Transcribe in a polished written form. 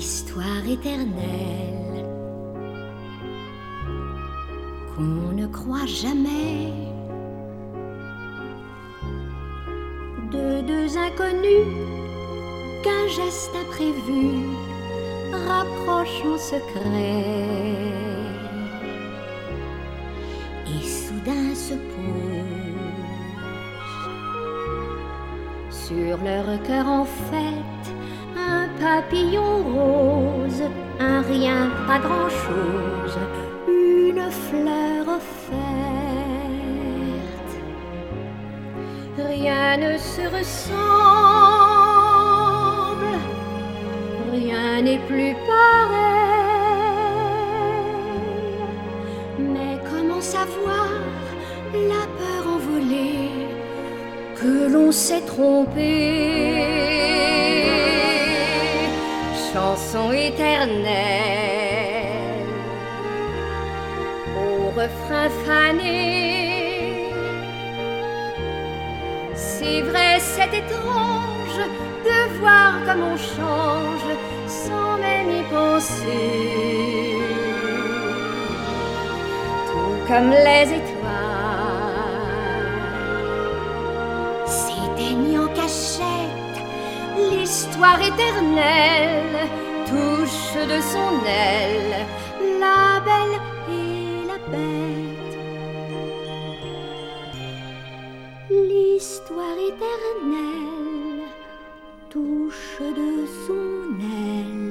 l'histoire éternelle qu'on ne croit jamais, de deux inconnus qu'un geste imprévu rapproche en secret et soudain se pose sur leur cœur en fête. Un papillon rose, un rien, pas grand-chose, une fleur offerte. Rien ne se ressemble, rien n'est plus pareil. Mais comment savoir la peur envolée que l'on s'est trompé? Chanson éternelle au refrain fané. C'est vrai, c'est étrange de voir comme on change sans même y penser. Tout comme les étoiles s'éteignent en cachette, l'histoire éternelle touche de son aile la belle et la bête. L'histoire éternelle touche de son aile